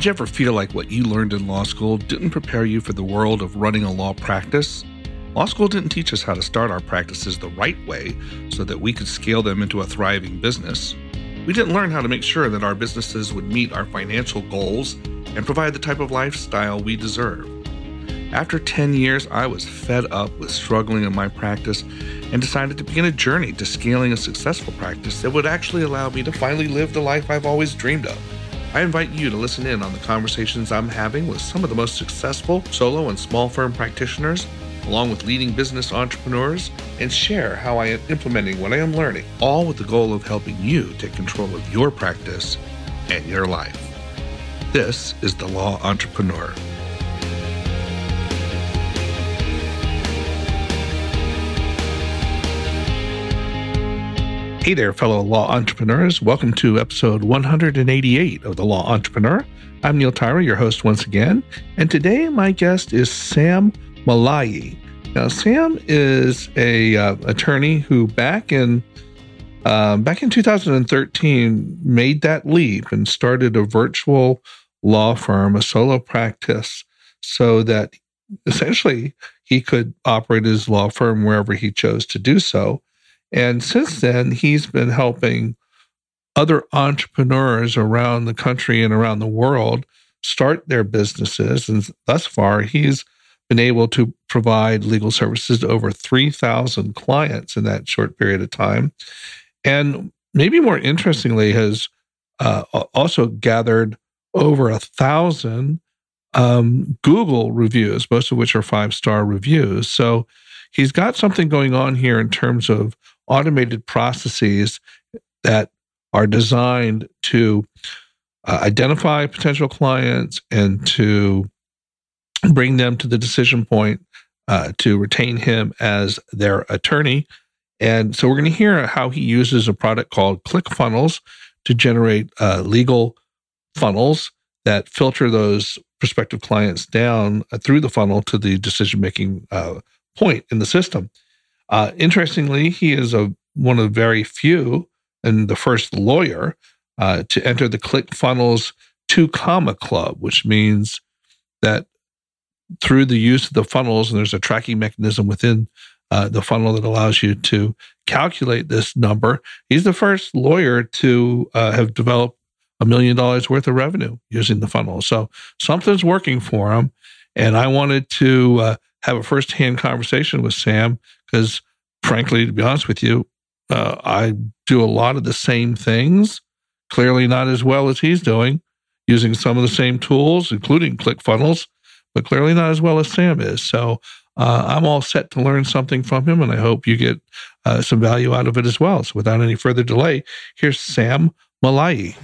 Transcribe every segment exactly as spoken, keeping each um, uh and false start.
Did you ever feel like what you learned in law school didn't prepare you for the world of running a law practice? Law school didn't teach us how to start our practices the right way so that we could scale them into a thriving business. We didn't learn how to make sure that our businesses would meet our financial goals and provide the type of lifestyle we deserve. After ten years, I was fed up with struggling in my practice and decided to begin a journey to scaling a successful practice that would actually allow me to finally live the life I've always dreamed of. I invite you to listen in on the conversations I'm having with some of the most successful solo and small firm practitioners, along with leading business entrepreneurs, and share how I am implementing what I am learning, all with the goal of helping you take control of your practice and your life. This is The Law Entrepreneur. Hey there, fellow law entrepreneurs. Welcome to episode one hundred eighty-eight of The Law Entrepreneur. I'm Neil Tyra, your host once again, and today my guest is Sam Malayi. Now, Sam is a uh, attorney who back in uh, back in two thousand thirteen made that leap and started a virtual law firm, a solo practice, so that essentially he could operate his law firm wherever he chose to do so. And since then, he's been helping other entrepreneurs around the country and around the world start their businesses. And thus far, he's been able to provide legal services to over three thousand clients in that short period of time. And maybe more interestingly, has uh, also gathered over a thousand um, Google reviews, most of which are five-star reviews. So he's got something going on here in terms of automated processes that are designed to uh, identify potential clients and to bring them to the decision point uh, to retain him as their attorney. And so we're going to hear how he uses a product called ClickFunnels to generate uh, legal funnels that filter those prospective clients down uh, through the funnel to the decision-making uh, point in the system. Uh, interestingly, he is a one of very few and the first lawyer uh, to enter the ClickFunnels two comma club, which means that through the use of the funnels, and there's a tracking mechanism within uh, the funnel that allows you to calculate this number, he's the first lawyer to uh, have developed a million dollars worth of revenue using the funnel. So something's working for him, and I wanted to uh, have a firsthand conversation with Sam because, frankly, to be honest with you, uh, I do a lot of the same things, clearly not as well as he's doing, using some of the same tools, including ClickFunnels, but clearly not as well as Sam is. So uh, I'm all set to learn something from him, and I hope you get uh, some value out of it as well. So without any further delay, here's Sam Malayi.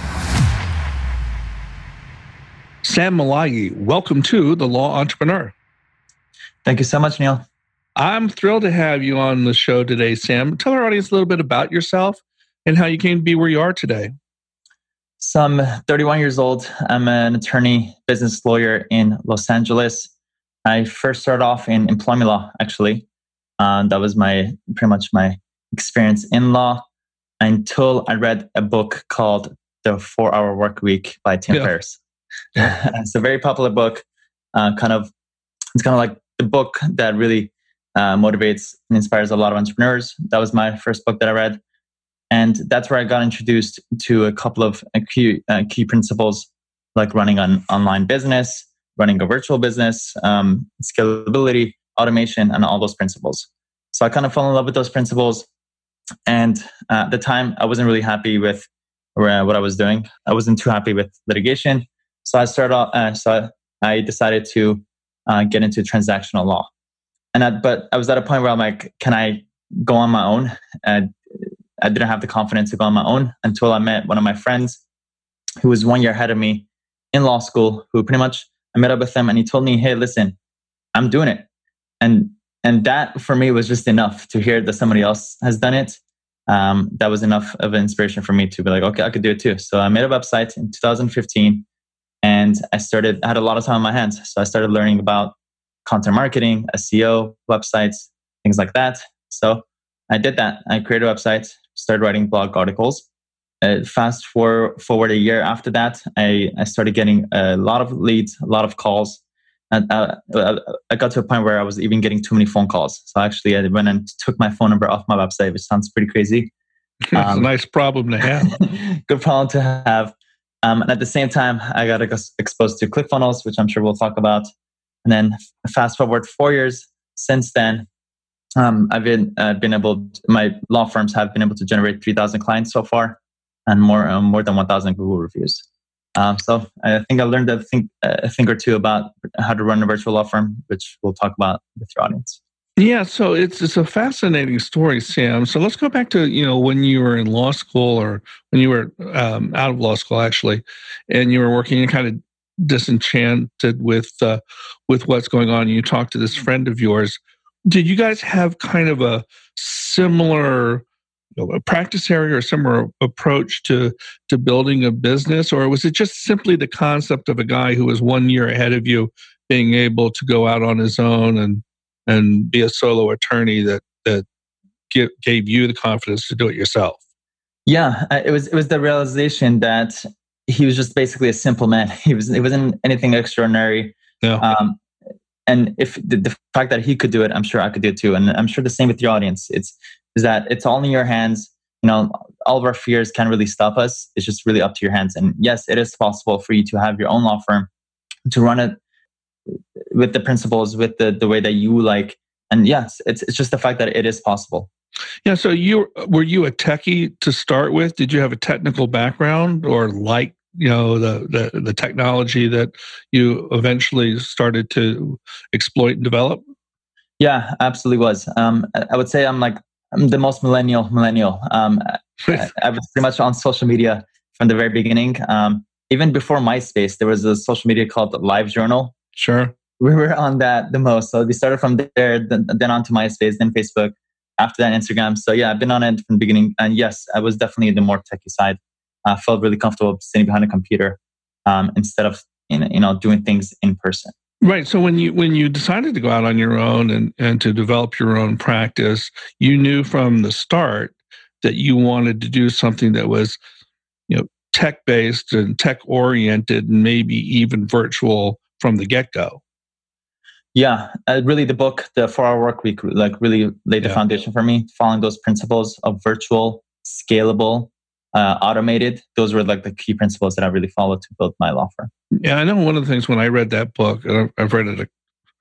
Sam Malayi, welcome to The Law Entrepreneur. Thank you so much, Neil. I'm thrilled to have you on the show today, Sam. Tell our audience a little bit about yourself and how you came to be where you are today. So I'm thirty-one years old. I'm an attorney, business lawyer in Los Angeles. I first started off in employment law, actually. Uh, that was my pretty much my experience in law until I read a book called The four-Hour Workweek by Tim Yeah. Ferriss. It's a very popular book. Uh, kind of, it's kind of like the book that really uh, motivates and inspires a lot of entrepreneurs. That was my first book that I read. And that's where I got introduced to a couple of uh, key, uh, key principles, like running an online business, running a virtual business, um, scalability, automation, and all those principles. So I kind of fell in love with those principles. And uh, at the time, I wasn't really happy with uh, what I was doing. I wasn't too happy with litigation. So I started off, uh, so I decided to uh, get into transactional law. And I, but I was at a point where I'm like, can I go on my own? And I didn't have the confidence to go on my own until I met one of my friends who was one year ahead of me in law school, who pretty much, I met up with him and he told me, hey, listen, I'm doing it. And and that for me was just enough to hear that somebody else has done it. Um, that was enough of an inspiration for me to be like, okay, I could do it too. So I made a website in two thousand fifteen and I started, I had a lot of time on my hands. So I started learning about content marketing, S E O, websites, things like that. So I did that. I created a website, started writing blog articles. uh, fast for, forward a year after that, I, I started getting a lot of leads, a lot of calls. And uh, I got to a point where I was even getting too many phone calls. So actually, I went and took my phone number off my website, which sounds pretty crazy. It's um, a nice problem to have. Good problem to have. Um, and at the same time, I got exposed to ClickFunnels, which I'm sure we'll talk about. And then fast forward four years since then, um, I've been uh, been able. To, my law firms have been able to generate three thousand clients so far, and more um, more than one thousand Google reviews. Um, so I think I learned a thing, a thing or two about how to run a virtual law firm, which we'll talk about with your audience. Yeah, so it's it's a fascinating story, Sam. So let's go back to, you know, when you were in law school, or when you were um, out of law school, actually, and you were working and kind of disenchanted with uh, with what's going on. You talked to this friend of yours. Did you guys have kind of a similar, you know, a practice area or similar approach to to building a business, or was it just simply the concept of a guy who was one year ahead of you being able to go out on his own and and be a solo attorney that that give, gave you the confidence to do it yourself? Yeah, it was it was the realization that he was just basically a simple man. He was it wasn't anything extraordinary. Yeah. Um, and if the, the fact that he could do it, I'm sure I could do it too. And I'm sure the same with your audience. It's is that it's all in your hands. You know, all of our fears can't really stop us. It's just really up to your hands. And yes, it is possible for you to have your own law firm, to run it with the principles, with the, the way that you like. And yes, it's it's just the fact that it is possible. Yeah. So you were you a techie to start with? Did you have a technical background, or like, you know, the the, the technology that you eventually started to exploit and develop? Yeah, absolutely was. Um, I would say I'm like I'm the most millennial millennial. Um, I, I was pretty much on social media from the very beginning. Um, even before MySpace, there was a social media called LiveJournal. Sure. We were on that the most. So we started from there, then, then on to MySpace, then Facebook, after that Instagram. So yeah, I've been on it from the beginning. And yes, I was definitely the more techie side. I felt really comfortable sitting behind a computer um, instead of you know doing things in person. Right. So when you when you decided to go out on your own and, and to develop your own practice, you knew from the start that you wanted to do something that was, you know, tech-based and tech-oriented, and maybe even virtual from the get-go. Yeah, uh, really, the book, the four-hour Work Week, like really laid the yeah. foundation for me. Following those principles of virtual, scalable, uh, automated, those were like the key principles that I really followed to build my law firm. Yeah, I know one of the things when I read that book, and I've read it a,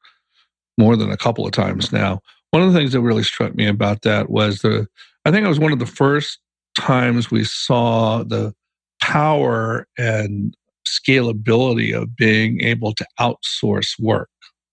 more than a couple of times now. One of the things that really struck me about that was the, I think it was one of the first times we saw the power and scalability of being able to outsource work.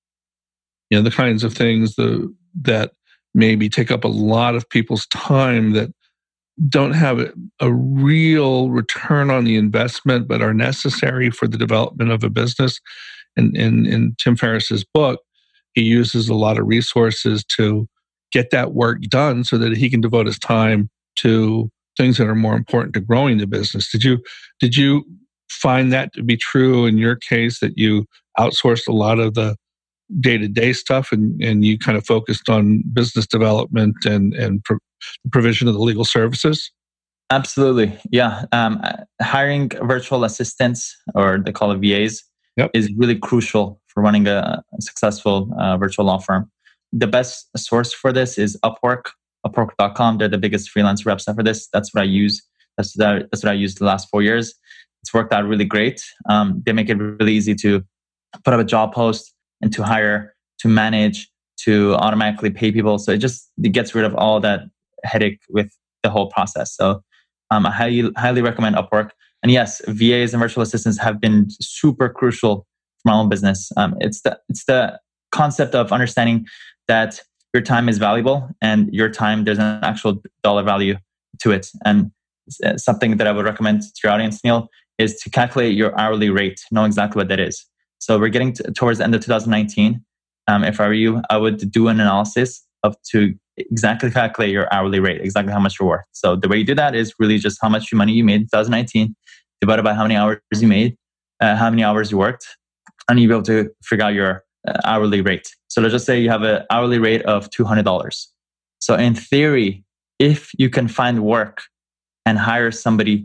You know, the kinds of things the, that maybe take up a lot of people's time that don't have a, a real return on the investment, but are necessary for the development of a business. And in, in Tim Ferriss's book, he uses a lot of resources to get that work done so that he can devote his time to things that are more important to growing the business. Did you did you find that to be true in your case, that you outsourced a lot of the day-to-day stuff and, and you kind of focused on business development and, and pro- the provision of the legal services? Absolutely. Yeah. Um, hiring virtual assistants, or they call it V As, yep. is really crucial for running a successful uh, virtual law firm. The best source for this is Upwork, upwork dot com. They're the biggest freelance website for this. That's what I use. That's that, that's what I used the last four years. It's worked out really great. Um, they make it really easy to put up a job post and to hire, to manage, to automatically pay people. So it just it gets rid of all that headache with the whole process. So um, I highly, highly recommend Upwork. And yes, V As and virtual assistants have been super crucial for my own business. Um, it's the it's the concept of understanding that your time is valuable, and your time, there's an actual dollar value to it. And something that I would recommend to your audience, Neil, is to calculate your hourly rate, know exactly what that is. So we're getting to, towards the end of two thousand nineteen. Um, if I were you, I would do an analysis of to exactly calculate your hourly rate, exactly how much you're worth. So the way you do that is really just how much money you made in two thousand nineteen divided by how many hours you made, uh, how many hours you worked, and you'll be able to figure out your uh, hourly rate. So let's just say you have an hourly rate of two hundred dollars. So in theory, if you can find work and hire somebody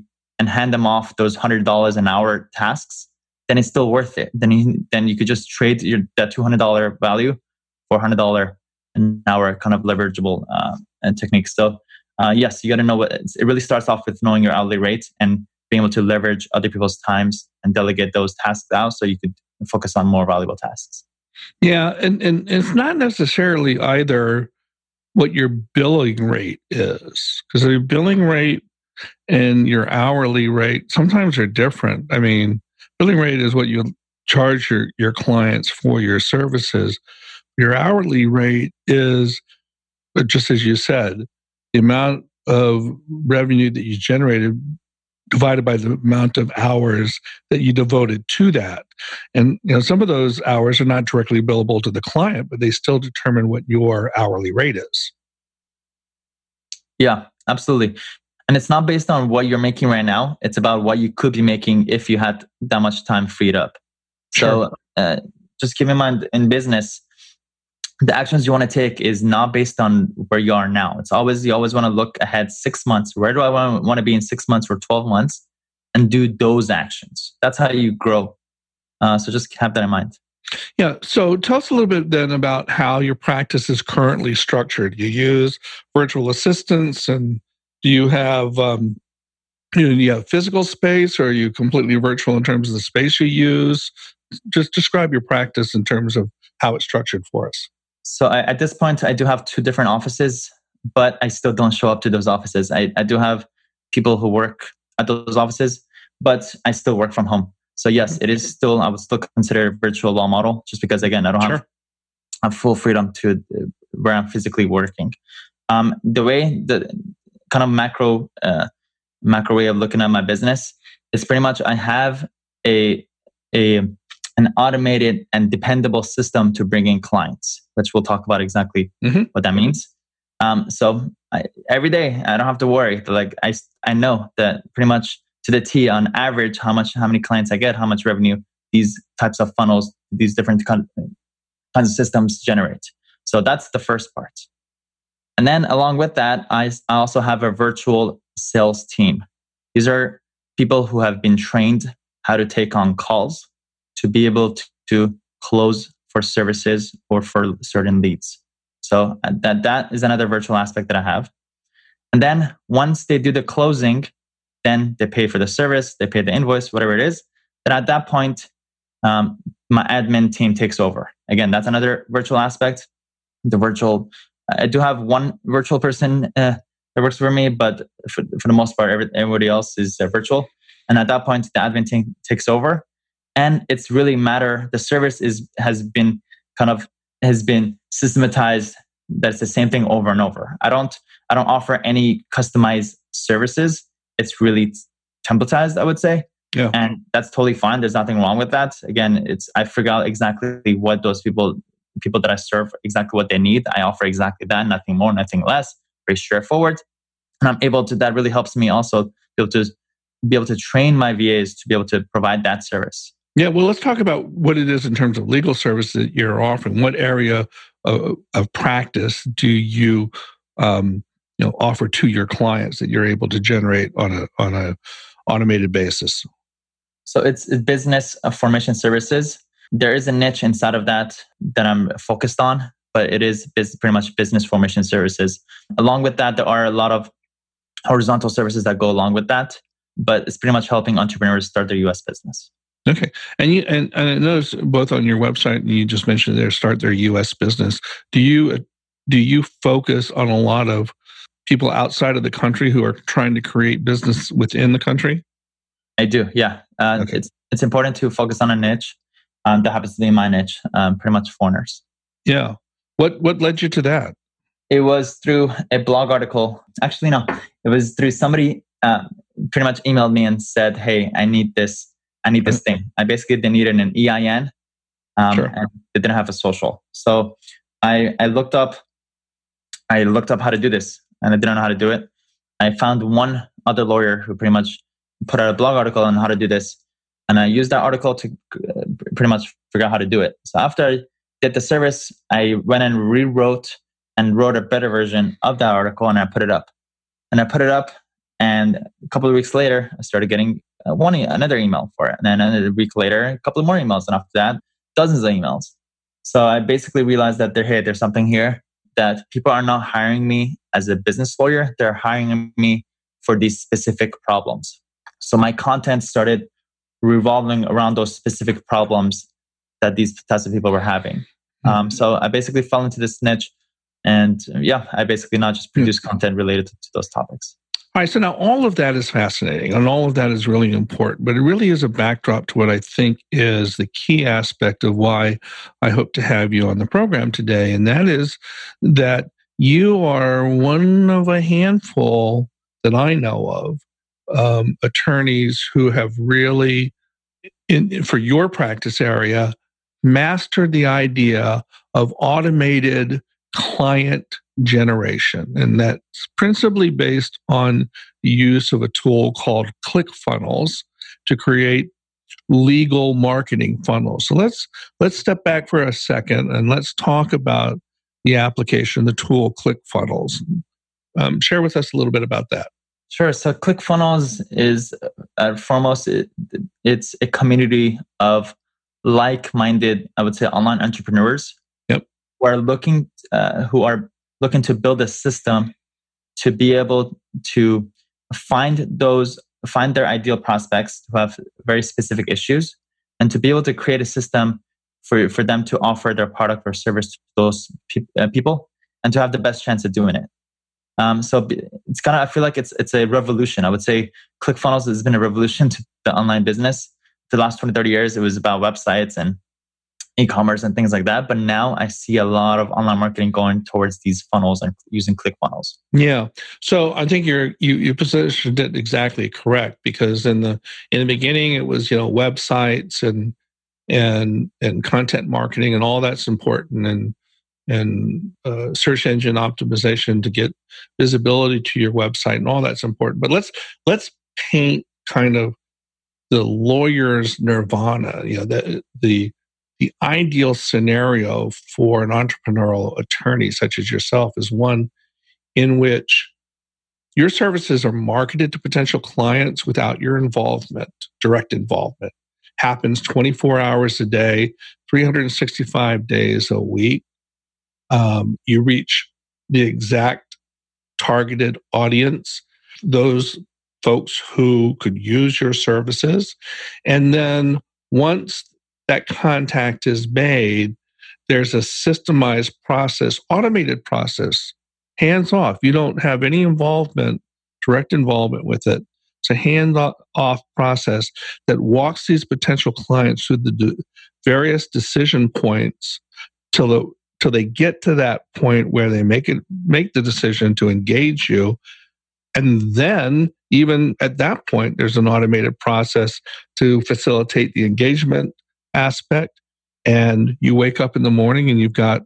and hand them off those one hundred dollars an hour tasks, then it's still worth it. Then you, then you could just trade your, that two hundred dollars value for one hundred dollars an hour kind of leverageable uh, technique. So uh, yes, you got to know what, it really starts off with knowing your hourly rate and being able to leverage other people's times and delegate those tasks out so you could focus on more valuable tasks. Yeah, and, and it's not necessarily either what your billing rate is, because your billing rate and your hourly rate sometimes are different. I mean, billing rate is what you charge your, your clients for your services. Your hourly rate is, just as you said, the amount of revenue that you generated divided by the amount of hours that you devoted to that. And you know, some of those hours are not directly billable to the client, but they still determine what your hourly rate is. Yeah, absolutely. And it's not based on what you're making right now. It's about what you could be making if you had that much time freed up. Sure. So uh, just keep in mind, in business, the actions you want to take is not based on where you are now. It's always, you always want to look ahead six months. Where do I want, want to be in six months or twelve months, and do those actions? That's how you grow. Uh, so just have that in mind. Yeah. So tell us a little bit then about how your practice is currently structured. You use virtual assistants, and do you have, um, you know, do you have physical space, or are you completely virtual in terms of the space you use? Just describe your practice in terms of how it's structured for us. So I, at this point, I do have two different offices, but I still don't show up to those offices. I, I do have people who work at those offices, but I still work from home. So yes, it is still, I would still consider a virtual law model, just because, again, I don't Sure. have, have full freedom to uh, where I'm physically working. Um, the way, the kind of macro, uh, macro way of looking at my business is pretty much I have a, a, an automated and dependable system to bring in clients, which we'll talk about exactly mm-hmm. what that means. Um, so I, every day I don't have to worry. Like I, I know that pretty much to the T on average, how much, how many clients I get, how much revenue these types of funnels, these different kinds of systems generate. So that's the first part. And then along with that, I, I also have a virtual sales team. These are people who have been trained how to take on calls to be able to, to close for services or for certain leads. So that, that is another virtual aspect that I have. And then once they do the closing, then they pay for the service, they pay the invoice, whatever it is. Then at that point, um, my admin team takes over. Again, that's another virtual aspect. The virtual, I do have one virtual person uh, that works for me, but for, for the most part, every, everybody else is uh, virtual. And at that point, the admin team takes over. And it's really matter. The service is has been kind of has been systematized. That's the same thing over and over. I don't I don't offer any customized services. It's really templatized, I would say. Yeah. And that's totally fine. There's nothing wrong with that. Again, it's I figure out exactly what those people people that I serve, exactly what they need. I offer exactly that, nothing more, nothing less. Very straightforward. And I'm able to, that really helps me also be able to be able to train my V As to be able to provide that service. Yeah, well, let's talk about what it is in terms of legal service that you're offering. What area of, of practice do you, um, you know, offer to your clients that you're able to generate on a on a automated basis? So it's, it's business formation services. There is a niche inside of that that I'm focused on, but it is biz, pretty much business formation services. Along with that, there are a lot of horizontal services that go along with that, but it's pretty much helping entrepreneurs start their U S business. Okay, and you and, and I noticed both on your website, and you just mentioned there, start their U S business. Do you do you focus on a lot of people outside of the country who are trying to create business within the country? I do, yeah. Uh, okay. It's it's important to focus on a niche. Um, that happens to be my niche, um, pretty much foreigners. Yeah. What what led you to that? It was through a blog article. Actually, no. It was through somebody uh, pretty much emailed me and said, "Hey, I need this. I need this thing." I basically they needed an E I N, um, sure. and they didn't have a social. So I I looked up I looked up how to do this, and I didn't know how to do it. I found one other lawyer who pretty much put out a blog article on how to do this, and I used that article to uh, pretty much figure out how to do it. So after I did the service, I went and rewrote and wrote a better version of that article, and I put it up. And I put it up And a couple of weeks later, I started getting uh, one another email for it. And then another week later, a couple of more emails. And after that, dozens of emails. So I basically realized that there, hey, there's something here, that people are not hiring me as a business lawyer. They're hiring me for these specific problems. So my content started revolving around those specific problems that these types of people were having. Mm-hmm. Um, so I basically fell into this niche. And yeah, I basically not just produce mm-hmm. content related to, to those topics. All right, so now all of that is fascinating and all of that is really important, but it really is a backdrop to what I think is the key aspect of why I hope to have you on the program today. And that is that you are one of a handful that I know of um, attorneys who have really, in, for your practice area, mastered the idea of automated client generation. And that's principally based on the use of a tool called ClickFunnels to create legal marketing funnels. So let's let's step back for a second and let's talk about the application, the tool ClickFunnels. Um, share with us a little bit about that. Sure. So ClickFunnels is uh, foremost, it, it's a community of like-minded, I would say, online entrepreneurs. Yep. Who are looking, uh, who are looking to build a system to be able to find those, find their ideal prospects who have very specific issues, and to be able to create a system for, for them to offer their product or service to those pe- uh, people, and to have the best chance of doing it. Um, so it's kind of, I feel like it's it's a revolution. I would say ClickFunnels has been a revolution to the online business. For the last twenty, thirty years, it was about websites and e-commerce and things like that. But now I see a lot of online marketing going towards these funnels and using ClickFunnels. Yeah. So I think you're, you you positioned it exactly correct, because in the in the beginning it was, you know, websites and and and content marketing and all that's important, and and uh, search engine optimization to get visibility to your website and all that's important. But let's let's paint kind of the lawyer's nirvana, you know, the the The ideal scenario for an entrepreneurial attorney such as yourself is one in which your services are marketed to potential clients without your involvement, direct involvement. Happens twenty-four hours a day, three hundred sixty-five days a week. Um, you reach the exact targeted audience, those folks who could use your services. And then once that contact is made, there's a systemized process, automated process, hands off. You don't have any involvement, direct involvement with it. It's a hands-off process that walks these potential clients through the de- various decision points till the till they get to that point where they make it make the decision to engage you. And then, even at that point, there's an automated process to facilitate the engagement aspect. And you wake up in the morning and you've got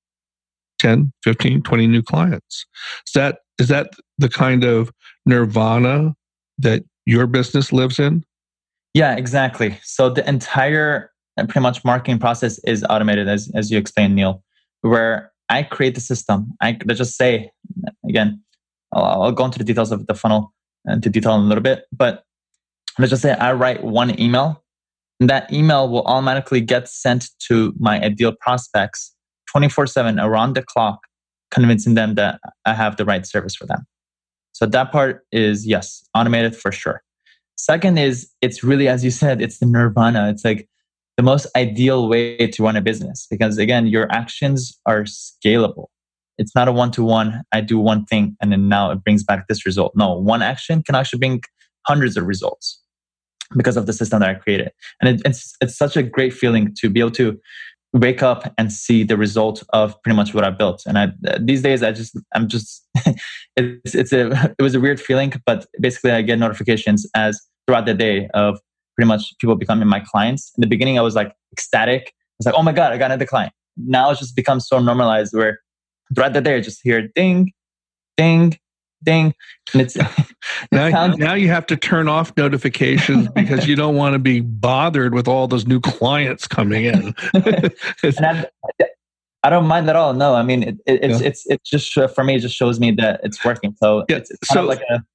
ten, fifteen, twenty new clients. Is that is that the kind of nirvana that your business lives in? Yeah, exactly. So the entire pretty much marketing process is automated, as as you explained, Neil, where I create the system. I let's just say, again, I'll, I'll go into the details of the funnel and to detail in a little bit, but let's just say I write one email, and that email will automatically get sent to my ideal prospects twenty-four seven around the clock, convincing them that I have the right service for them. So that part is, yes, automated for sure. Second is, it's really, as you said, it's the nirvana. It's like the most ideal way to run a business, because again, your actions are scalable. It's not a one-to-one, I do one thing and then now it brings back this result. No, one action can actually bring hundreds of results because of the system that I created. And it, it's it's such a great feeling to be able to wake up and see the result of pretty much what I built. And I, these days, I just, I'm just, it's, it's a, it was a weird feeling, but basically I get notifications as throughout the day of pretty much people becoming my clients. In the beginning, I was like ecstatic. I was like, oh my God, I got another client. Now it's just become so normalized where throughout the day, I just hear ding, ding, ding. And it's, now, sounds, now you have to turn off notifications because you don't want to be bothered with all those new clients coming in. And I, I don't mind at all. No, I mean, it, it, it's, yeah. it's, it's just, for me, it just shows me that it's working. So yeah. it's, it's kind so, of like a,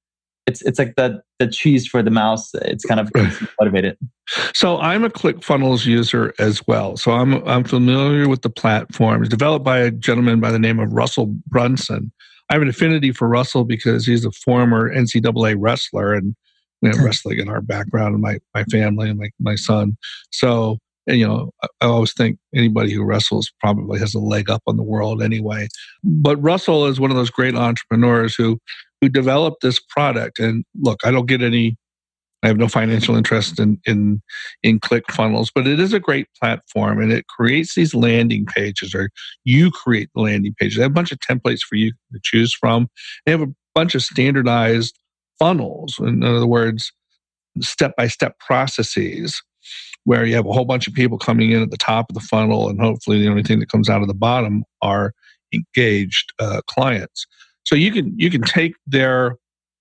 it's it's like the the cheese for the mouse. It's kind of motivated. So I'm a ClickFunnels user as well. So I'm I'm familiar with the platform. It's developed by a gentleman by the name of Russell Brunson. I have an affinity for Russell because he's a former N C double A wrestler, and we have wrestling in our background, and my my family and my my son. So. And, you know, I always think anybody who wrestles probably has a leg up on the world anyway. But Russell is one of those great entrepreneurs who who developed this product. And look, I don't get any, I have no financial interest in in in ClickFunnels, but it is a great platform, and it creates these landing pages, or you create the landing pages. They have a bunch of templates for you to choose from. They have a bunch of standardized funnels. In other words, step-by-step processes, where you have a whole bunch of people coming in at the top of the funnel, and hopefully the only thing that comes out of the bottom are engaged uh, clients. So you can you can take their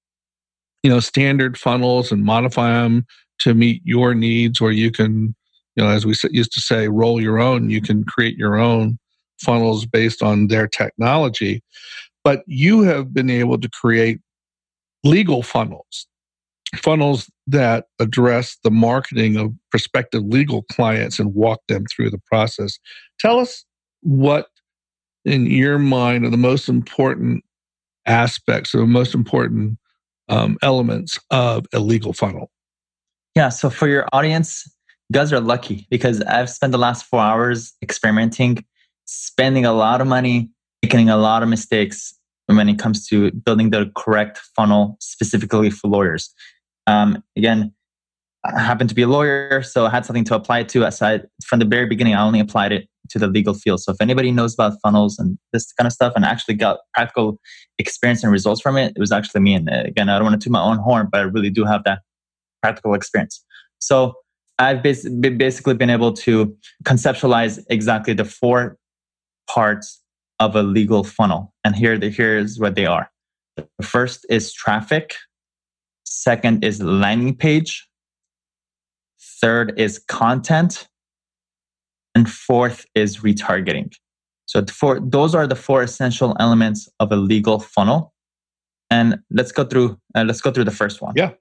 you know standard funnels and modify them to meet your needs, or you can, you know, as we used to say, roll your own. You can create your own funnels based on their technology. But you have been able to create legal funnels. Funnels that address the marketing of prospective legal clients and walk them through the process. Tell us what, in your mind, are the most important aspects or the most important um, elements of a legal funnel. Yeah, so for your audience, you guys are lucky because I've spent the last four hours experimenting, spending a lot of money, making a lot of mistakes when it comes to building the correct funnel specifically for lawyers. Um, again, I happen to be a lawyer, so I had something to apply it to. Aside from the very beginning, I only applied it to the legal field. So if anybody knows about funnels and this kind of stuff and actually got practical experience and results from it, it was actually me. And again, I don't want to toot my own horn, but I really do have that practical experience. So I've basically been able to conceptualize exactly the four parts of a legal funnel. And here, here's what they are. The first is traffic. Second is landing page. Third is content. And fourth is retargeting. So the four, those are the four essential elements of a legal funnel. And let's go through, uh, let's go through the first one. Yeah.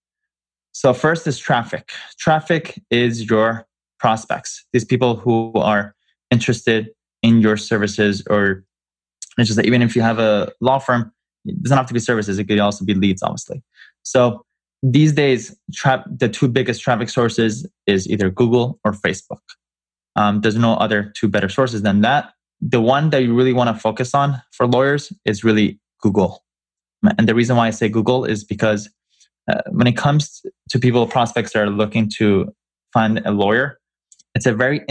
So first is traffic. Traffic is your prospects. These people who are interested in your services, or it's just that even if you have a law firm, it doesn't have to be services. It could also be leads, obviously. So these days, tra- the two biggest traffic sources is either Google or Facebook. Um, there's no other two better sources than that. The one that you really want to focus on for lawyers is really Google. And the reason why I say Google is because uh, when it comes to people, prospects that are looking to find a lawyer, it's a very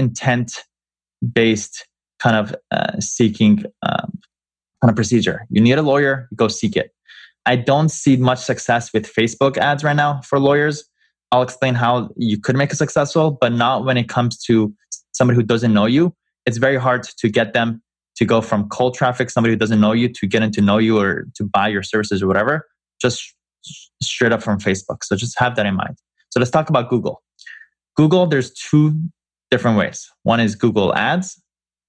intent-based kind of uh, seeking um, kind of procedure. You need a lawyer, go seek it. I don't see much success with Facebook ads right now for lawyers. I'll explain how you could make it successful, but not when it comes to somebody who doesn't know you. It's very hard to get them to go from cold traffic, somebody who doesn't know you, to getting to know you or to buy your services or whatever, just straight up from Facebook. So just have that in mind. So let's talk about Google. Google, there's two different ways. One is Google Ads,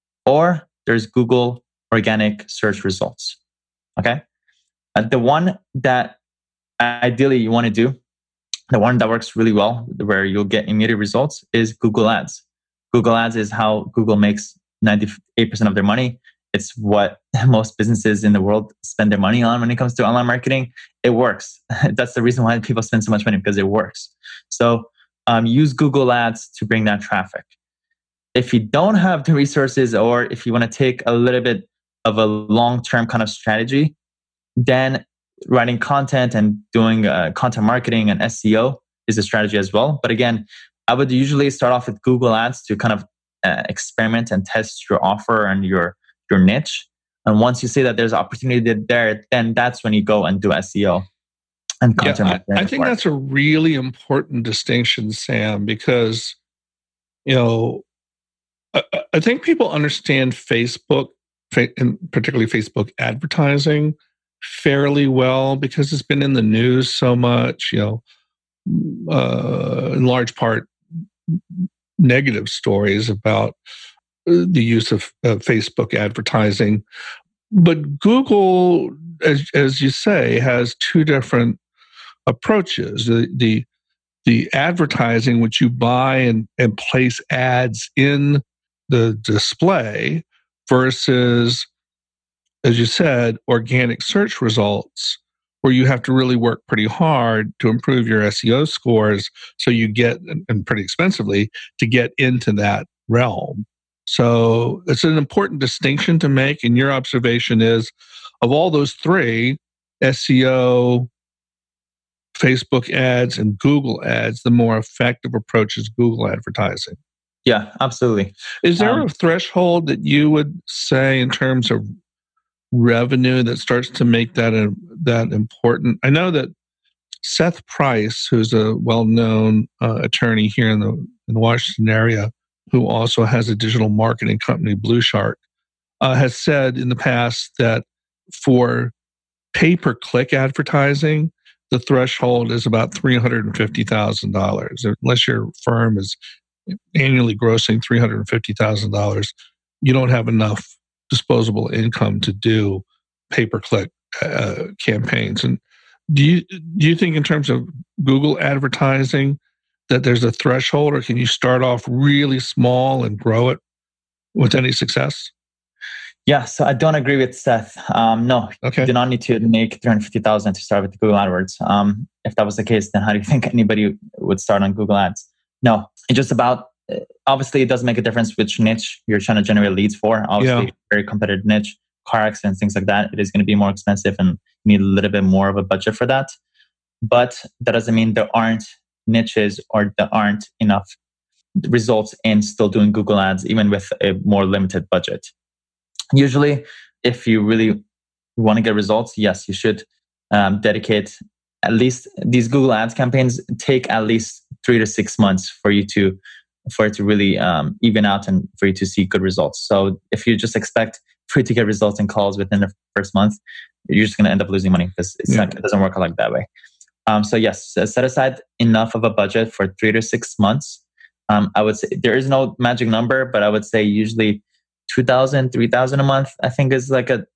or there's Google organic search results. Okay? Uh, the one that ideally you want to do, the one that works really well, where you'll get immediate results, is Google Ads. Google Ads is how Google makes ninety-eight percent of their money. It's what most businesses in the world spend their money on when it comes to online marketing. It works. That's the reason why people spend so much money, because it works. So um, use Google Ads to bring that traffic. If you don't have the resources, or if you want to take a little bit of a long-term kind of strategy, then writing content and doing uh, content marketing and S E O is a strategy as well. But again, I would usually start off with Google Ads to kind of uh, experiment and test your offer and your your niche. And once you see that there's opportunity there, then that's when you go and do S E O and content yeah, marketing. I, I think that's a really important distinction, Sam, because, you know, I, I think people understand Facebook, and particularly Facebook advertising, fairly well because it's been in the news so much, you know, uh, in large part negative stories about the use of uh, Facebook advertising. But Google, as, as you say, has two different approaches. The, the the advertising, which you buy and, and place ads in the display, versus, as you said, organic search results, where you have to really work pretty hard to improve your S E O scores, so you get, and pretty expensively, to get into that realm. So it's an important distinction to make. And your observation is, of all those three, S E O, Facebook ads, and Google ads, the more effective approach is Google advertising. Yeah, absolutely. Is there Um, a threshold that you would say in terms of revenue that starts to make that a, that important? I know that Seth Price, who's a well-known uh, attorney here in the in the Washington area, who also has a digital marketing company, Blue Shark, uh, has said in the past that for pay-per-click advertising, the threshold is about three hundred fifty thousand dollars. Unless your firm is annually grossing three hundred fifty thousand dollars, you don't have enough disposable income to do pay-per-click uh, campaigns. And do you do you think in terms of Google advertising that there's a threshold, or can you start off really small and grow it with any success? Yeah, so I don't agree with Seth. Um, no, Okay. you do not need to make three hundred fifty thousand to start with Google AdWords. Um, if that was the case, then how do you think anybody would start on Google Ads? No, it's just about, obviously it does make a difference which niche you're trying to generate leads for. Obviously, Yeah. very competitive niche, car accidents, things like that, it is going to be more expensive and you need a little bit more of a budget for that. But that doesn't mean there aren't niches or there aren't enough results in still doing Google Ads, even with a more limited budget. Usually, if you really want to get results, yes, you should um, dedicate at least, these Google Ads campaigns take at least three to six months for you to for it to really um, even out and for you to see good results. So if you just expect for you to get results in calls within the first month, you're just going to end up losing money because it's Yeah. not, it doesn't work like that way. Um, so yes, set aside enough of a budget for three to six months. Um, I would say there is no magic number, but I would say usually two thousand, three thousand a month, I think is like a,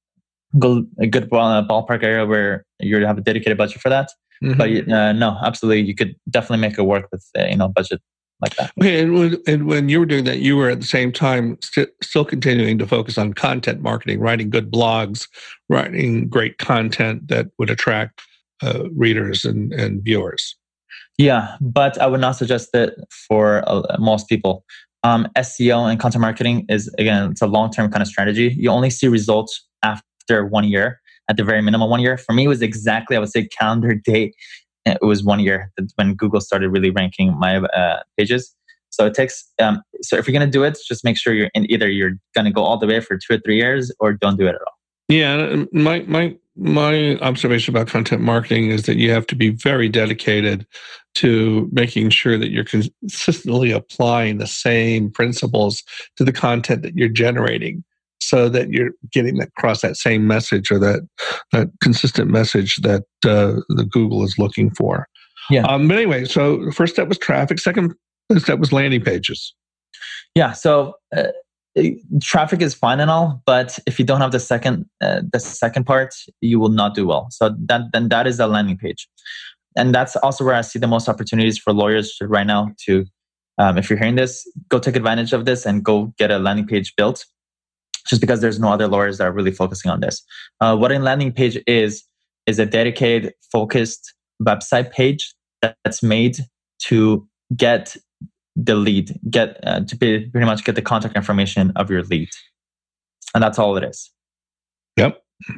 a good ballpark area where you have a dedicated budget for that. Mm-hmm. But uh, no, absolutely, you could definitely make it work with uh, you know budget like that. Okay, and when, and when you were doing that, you were at the same time st- still continuing to focus on content marketing, writing good blogs, writing great content that would attract uh, readers and, and viewers. Yeah, but I would not suggest it for uh, most people. Um, S E O and content marketing is, again, it's a long-term kind of strategy. You only see results after one year, at the very minimum one year. For me, it was exactly, I would say, calendar date. It was one year when Google started really ranking my uh, pages. So it takes, um, so if you're going to do it, just make sure you're in either you're going to go all the way for two or three years or don't do it at all. Yeah, my my my observation about content marketing is that you have to be very dedicated to making sure that you're consistently applying the same principles to the content that you're generating, so that you're getting across that same message or that that consistent message that uh, the Google is looking for. Yeah. Um, but anyway, so the first step was traffic. Second step was landing pages. Yeah. So. Uh, Traffic is fine and all, but if you don't have the second uh, the second part, you will not do well. So that then that is a landing page, and that's also where I see the most opportunities for lawyers right now. To um, if you're hearing this, go take advantage of this and go get a landing page built. Just because there's no other lawyers that are really focusing on this. Uh, what a landing page is is a dedicated, focused website page that's made to get the lead, get uh, to be, pretty much get the contact information of your lead. And that's all it is. Yep.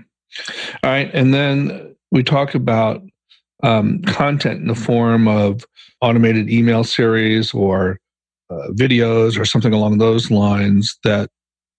All right. And then we talk about um, content in the form of automated email series or uh, videos or something along those lines that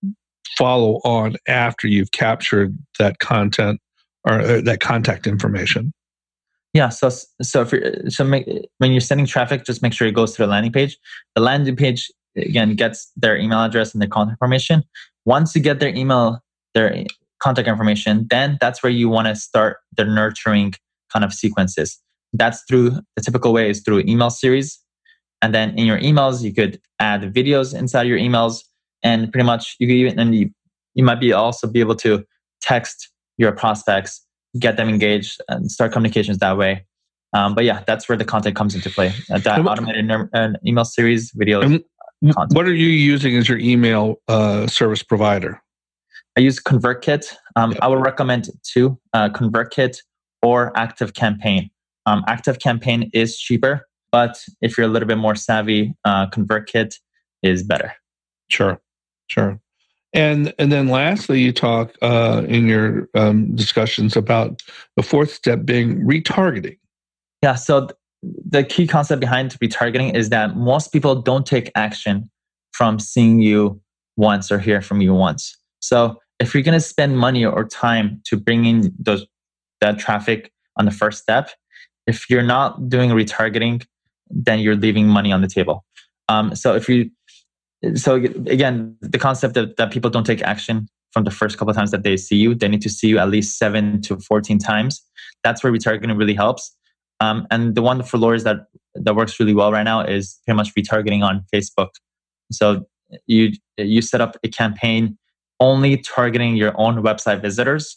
follow on after you've captured that content or uh, that contact information. Yeah, so so if you're, so make, when you're sending traffic, just make sure it goes to the landing page. The landing page again gets their email address and their contact information. Once you get their email, their contact information, then that's where you want to start the nurturing kind of sequences. That's through the typical way is through email series, and then in your emails you could add videos inside your emails, and pretty much you could even and you you might be also be able to text your prospects, get them engaged and start communications that way. Um, but yeah, that's where the content comes into play. Uh, that And- automated uh, email series, videos. And content. what are you using as your email uh, service provider? I use ConvertKit. Um, Yep. I would recommend two, uh, ConvertKit or ActiveCampaign. Um, ActiveCampaign is cheaper, but if you're a little bit more savvy, uh, ConvertKit is better. Sure, sure. And and then lastly, you talk uh, in your um, discussions about the fourth step being retargeting. Yeah, so th- the key concept behind retargeting is that most people don't take action from seeing you once or hear from you once. So if you're going to spend money or time to bring in those that traffic on the first step, if you're not doing retargeting, then you're leaving money on the table. Um, so if you, so again, the concept that, that people don't take action from the first couple of times that they see you, they need to see you at least seven to fourteen times. That's where retargeting really helps. Um, and the one for lawyers that that works really well right now is pretty much retargeting on Facebook. So you you set up a campaign only targeting your own website visitors,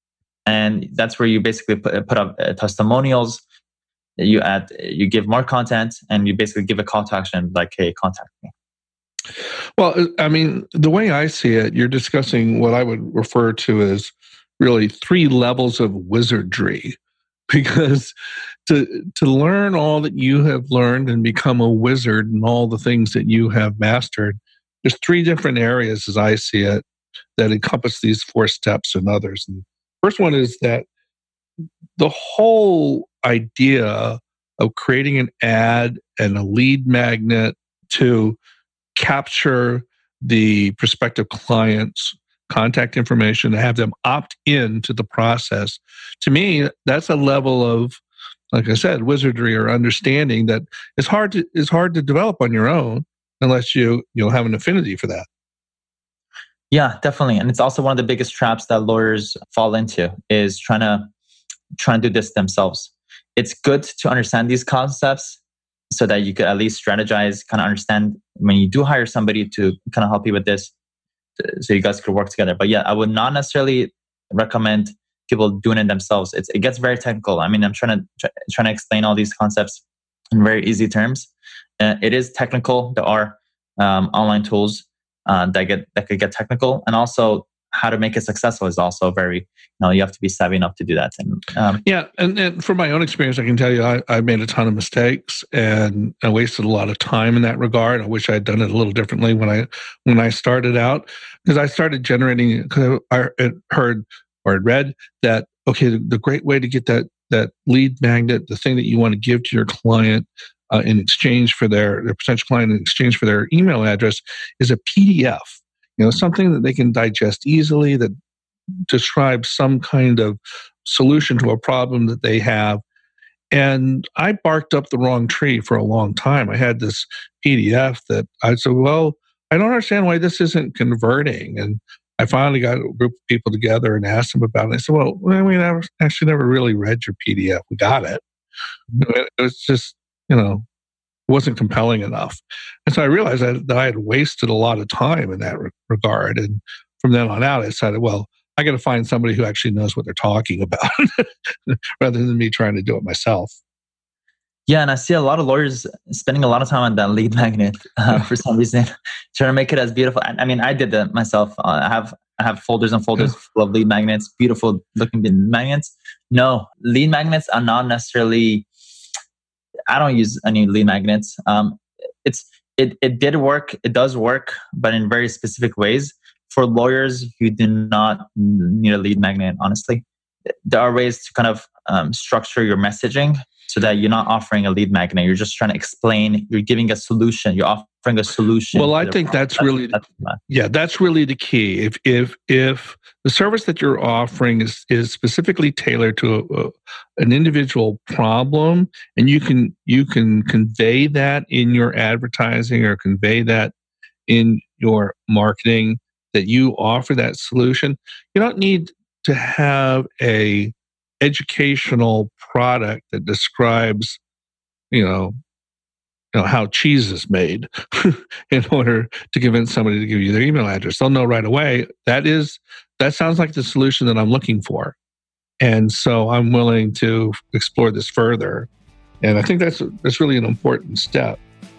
and that's where you basically put, put up uh, testimonials. You add, you give more content, and you basically give a call to action like, "Hey, contact me." Well, I mean, the way I see it, you're discussing what I would refer to as really three levels of wizardry, because to to learn all that you have learned and become a wizard in all the things that you have mastered, there's three different areas, as I see it, that encompass these four steps and others. And first one is that the whole idea of creating an ad and a lead magnet to capture the prospective client's contact information, to have them opt in to the process. To me, that's a level of, like I said, wizardry or understanding that is hard to is hard to develop on your own unless you you know have an affinity for that. Yeah, definitely. And it's also one of the biggest traps that lawyers fall into is trying to trying to do this themselves. It's good to understand these concepts so that you could at least strategize, kind of understand when you do hire somebody to kind of help you with this, so you guys could work together. But yeah, I would not necessarily recommend people doing it themselves. It's, it gets very technical. I mean, I'm trying to try, trying to explain all these concepts in very easy terms. Uh, it is technical. There are um, online tools uh, that get that could get technical, and also how to make it successful is also very, you know, you have to be savvy enough to do that. And um, yeah, and, and from my own experience, I can tell you I, I made a ton of mistakes and I wasted a lot of time in that regard. I wish I had done it a little differently when I when I started out, because I started generating, because I heard or had read that, okay, the, the great way to get that that lead magnet, the thing that you want to give to your client uh, in exchange for their, their potential client in exchange for their email address, is a P D F. You know, something that they can digest easily, that describes some kind of solution to a problem that they have. And I barked up the wrong tree for a long time. I had this P D F that I said, well, I don't understand why this isn't converting. And I finally got a group of people together and asked them about it. I said, well, we never, actually never really read your P D F. We got it. It was just, you know, wasn't compelling enough. And so I realized that, that I had wasted a lot of time in that re- regard. And from then on out, I decided, well, I got to find somebody who actually knows what they're talking about rather than me trying to do it myself. Yeah, and I see a lot of lawyers spending a lot of time on that lead magnet uh, for some reason, trying to make it as beautiful. I, I mean, I did that myself. Uh, I have I have folders and folders yeah. full of lead magnets, beautiful looking magnets. No, lead magnets are not necessarily. I don't use any lead magnets. Um, it's it it did work. It does work, but in very specific ways. For lawyers, you do not need a lead magnet. Honestly, there are ways to kind of um, structure your messaging so that you're not offering a lead magnet. You're just trying to explain. You're giving a solution. You're offering a solution. Well, I think that's really that's, yeah, that's really the key. If if if the service that you're offering is is specifically tailored to a, a, an individual problem, and you can you can convey that in your advertising or convey that in your marketing, that you offer that solution, you don't need to have a educational product that describes, you know, you know how cheese is made in order to convince somebody to give you their email address. They'll know right away that is that sounds like the solution that I'm looking for, and so I'm willing to explore this further And I think that's that's really an important step.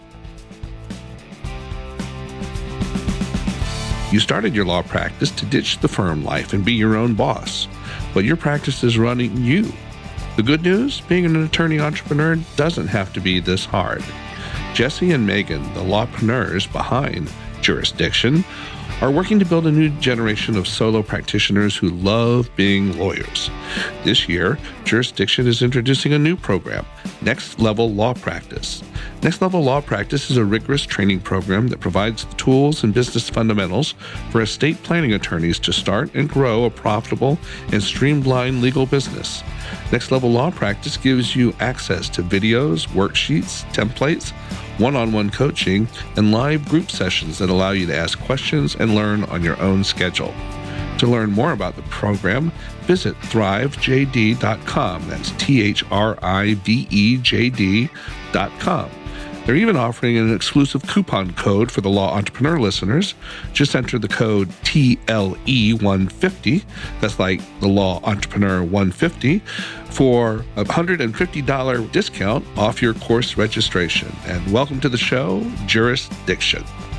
You started your law practice to ditch the firm life and be your own boss, but your practice is running you. The good news, being an attorney entrepreneur doesn't have to be this hard. Jesse and Megan, the lawpreneurs behind Jurisdiction, are working to build a new generation of solo practitioners who love being lawyers. This year, Jurisdiction is introducing a new program, Next Level Law Practice. Next Level Law Practice is a rigorous training program that provides the tools and business fundamentals for estate planning attorneys to start and grow a profitable and streamlined legal business. Next Level Law Practice gives you access to videos, worksheets, templates, one-on-one coaching, and live group sessions that allow you to ask questions and learn on your own schedule. To learn more about the program, visit thrive j d dot com. That's T H R I V E J D dot com. They're even offering an exclusive coupon code for the Law Entrepreneur listeners. Just enter the code T L E one fifty, that's like the Law Entrepreneur one fifty, for a one hundred fifty dollars discount off your course registration. And welcome to the show, Jurisdiction.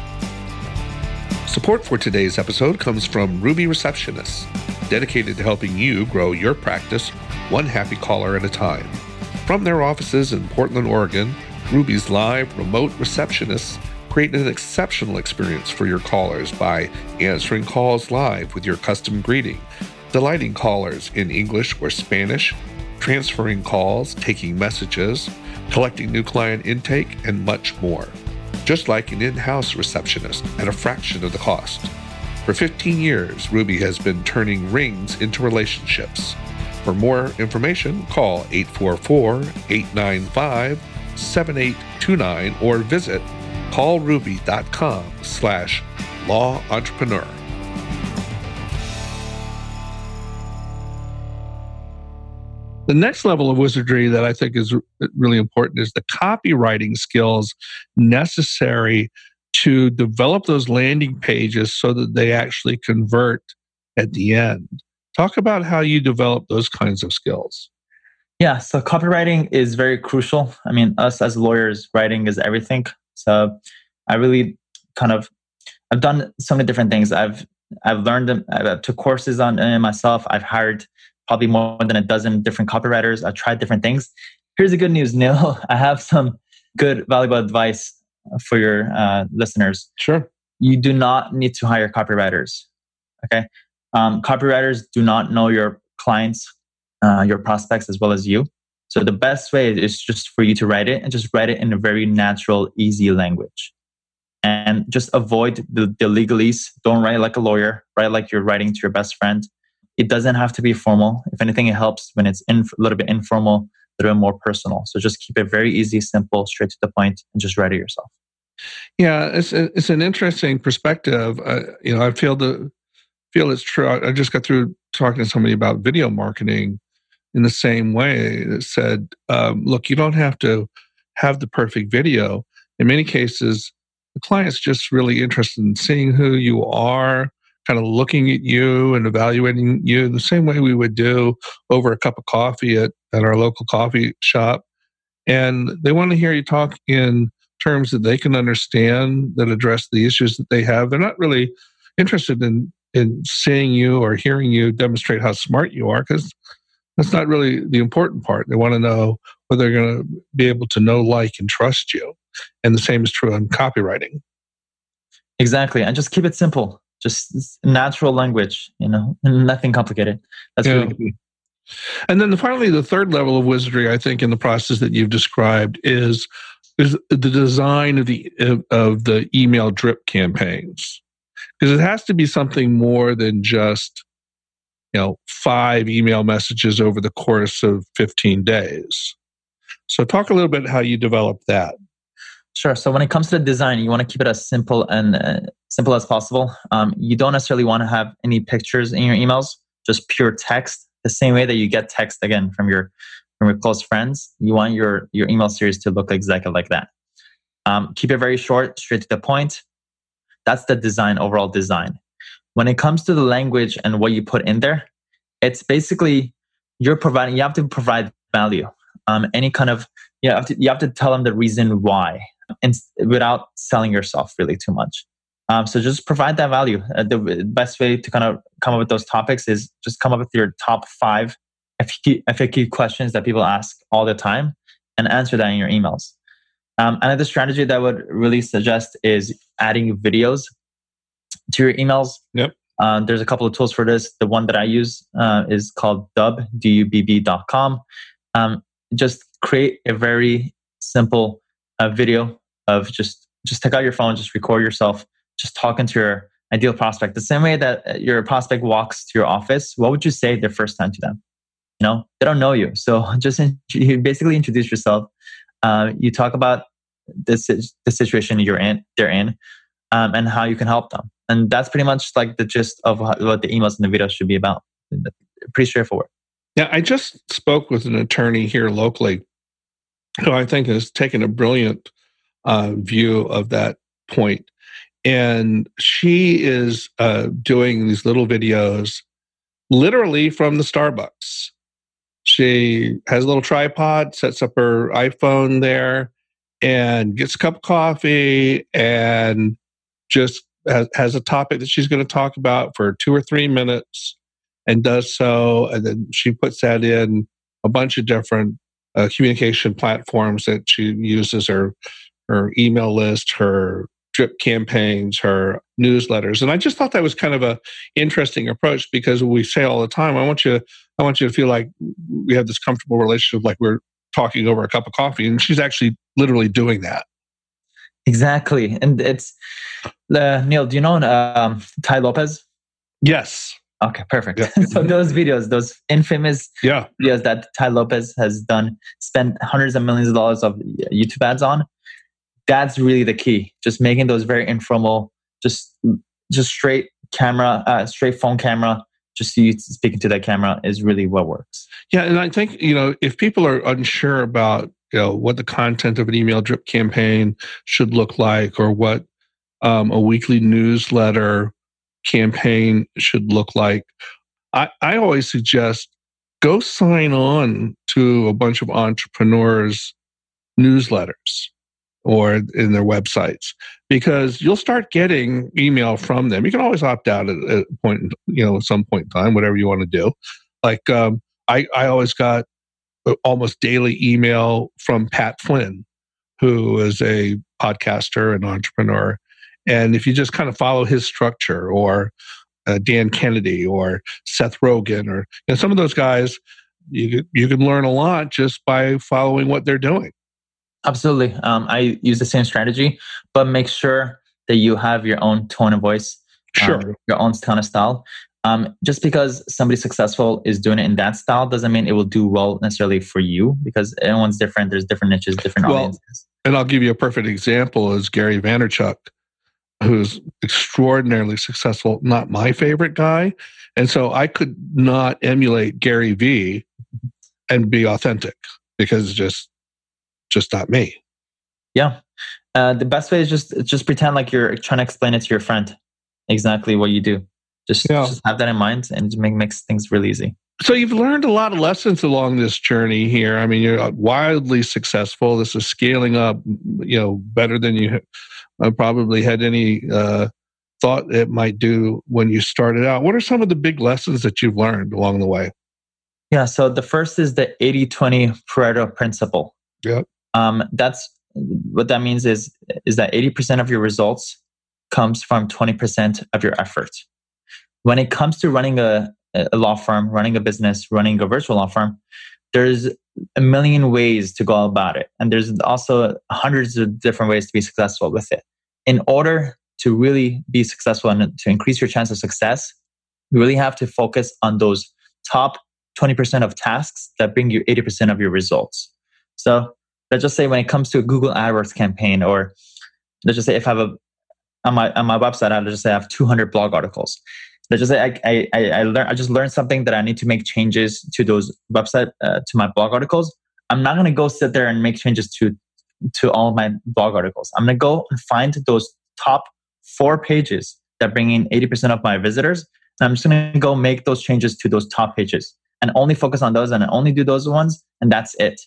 Support for today's episode comes from Ruby Receptionists, dedicated to helping you grow your practice one happy caller at a time. From their offices in Portland, Oregon, Ruby's live remote receptionists create an exceptional experience for your callers by answering calls live with your custom greeting, delighting callers in English or Spanish, transferring calls, taking messages, collecting new client intake, and much more. Just like an in-house receptionist at a fraction of the cost. For fifteen years, Ruby has been turning rings into relationships. For more information, call eight four four, eight nine five, seven eight two nine or visit callruby.com slash law entrepreneur. The next level of wizardry that I think is really important is the copywriting skills necessary to develop those landing pages so that they actually convert at the end. Talk about how you develop those kinds of skills. Yeah, so copywriting is very crucial. I mean, us as lawyers, writing is everything. So I really kind of, I've done so many different things. I've I've learned them. I've took courses on it myself. I've hired probably more than a dozen different copywriters. I've tried different things. Here's the good news, Neil. I have some good, valuable advice for your uh, listeners. Sure. You do not need to hire copywriters. Okay. Um, copywriters do not know your clients, uh, your prospects, as well as you. So the best way is just for you to write it and just write it in a very natural, easy language. And just avoid the, the legalese. Don't write like a lawyer. Write like you're writing to your best friend. It doesn't have to be formal. If anything, it helps when it's in, a little bit informal, a little bit more personal. So just keep it very easy, simple, straight to the point, and just write it yourself. Yeah, it's it's an interesting perspective. Uh, you know, I feel the feel it's true. I just got through talking to somebody about video marketing in the same way. That said, um, look, you don't have to have the perfect video. In many cases, the client's just really interested in seeing who you are, kind of looking at you and evaluating you the same way we would do over a cup of coffee at, at our local coffee shop. And they want to hear you talk in terms that they can understand, that address the issues that they have. They're not really interested in, in seeing you or hearing you demonstrate how smart you are, because that's not really the important part. They want to know whether they're going to be able to know, like, and trust you. And the same is true in copywriting. Exactly. And just keep it simple. Just natural language, you know, nothing complicated. That's yeah. really good. And then the, finally, the third level of wizardry, I think, in the process that you've described is, is the design of the of, of the email drip campaigns. Because it has to be something more than just, you know, five email messages over the course of fifteen days. So talk a little bit how you develop that. Sure. So when it comes to the design, you want to keep it as simple and uh, simple as possible. Um, you don't necessarily want to have any pictures in your emails, just pure text. The same way that you get text again from your from your close friends, you want your your email series to look exactly like that. Um, keep it very short, straight to the point. That's the design, overall design. When it comes to the language and what you put in there, it's basically you're providing. You have to provide value. Um, any kind of you have to, you have to tell them the reason why, and without selling yourself really too much. Um, so just provide that value. Uh, the best way to kind of come up with those topics is just come up with your top five F A Q questions that people ask all the time and answer that in your emails. Um, another strategy that I would really suggest is adding videos to your emails. Yep. Uh, there's a couple of tools for this. The one that I use uh, is called Dubb, D U B B dot com. Um, just create a very simple uh, video of just, just take out your phone, just record yourself, just talking to your ideal prospect. The same way that your prospect walks to your office, what would you say the first time to them? You know, they don't know you. So just in, you basically introduce yourself. Uh, you talk about this the situation you're in, they're in, um, and how you can help them. And that's pretty much like the gist of what the emails and the videos should be about. Pretty straightforward. Yeah, I just spoke with an attorney here locally who I think has taken a brilliant uh, view of that point. And she is uh, doing these little videos literally from the Starbucks. She has a little tripod, sets up her iPhone there, and gets a cup of coffee and just has, has a topic that she's going to talk about for two or three minutes and does so. And then she puts that in a bunch of different uh, communication platforms that she uses, her, her email list, her drip campaigns, her newsletters. And I just thought that was kind of a interesting approach, because we say all the time, I want you, I want you to feel like we have this comfortable relationship, like we're talking over a cup of coffee. And she's actually literally doing that. Exactly. And it's, uh, Neil, do you know um, Tai Lopez? Yes. Okay, perfect. Yeah. So those videos, those infamous yeah. videos that Tai Lopez has done, spent hundreds of millions of dollars of YouTube ads on, that's really the key. Just making those very informal, just just straight camera, uh, straight phone camera, just you speaking to that camera is really what works. Yeah, and I think, you know, if people are unsure about, you know, what the content of an email drip campaign should look like, or what um, a weekly newsletter campaign should look like, I, I always suggest go sign on to a bunch of entrepreneurs' newsletters or in their websites, because you'll start getting email from them. You can always opt out at a point, you know, at some point in time, whatever you want to do. Like um, I, I always got almost daily email from Pat Flynn, who is a podcaster and entrepreneur. And if you just kind of follow his structure, or uh, Dan Kennedy or Seth Rogen, or you know, some of those guys, you you can learn a lot just by following what they're doing. Absolutely. Um, I use the same strategy, but make sure that you have your own tone of voice, sure, um, your own kind of style. Um, just because somebody successful is doing it in that style doesn't mean it will do well necessarily for you, because everyone's different. There's different niches, different well, audiences. And I'll give you a perfect example is Gary Vaynerchuk, who's extraordinarily successful, not my favorite guy. And so I could not emulate Gary V and be authentic, because it's just, just not me. Yeah. Uh, the best way is just, just pretend like you're trying to explain it to your friend, exactly what you do. Just, yeah. just have that in mind, and it make, makes things really easy. So you've learned a lot of lessons along this journey here. I mean, you're wildly successful. This is scaling up, you know, better than you uh, probably had any uh, thought it might do when you started out. What are some of the big lessons that you've learned along the way? Yeah. So the first is the eighty twenty Pareto principle. Yeah. Um, that's what that means is, is that eighty percent of your results comes from twenty percent of your effort. When it comes to running a, a law firm, running a business, running a virtual law firm, there's a million ways to go about it. And there's also hundreds of different ways to be successful with it. In order to really be successful and to increase your chance of success, you really have to focus on those top twenty percent of tasks that bring you eighty percent of your results. So let's just say when it comes to a Google AdWords campaign, or let's just say if I have a, on my, on my website, I'll just say I have two hundred blog articles. Let's just say I I I learned I just learned something that I need to make changes to those website uh, to my blog articles. I'm not going to go sit there and make changes to to all of my blog articles. I'm going to go and find those top four pages that bring in eighty percent of my visitors, and I'm just going to go make those changes to those top pages and only focus on those and only do those ones, and that's it.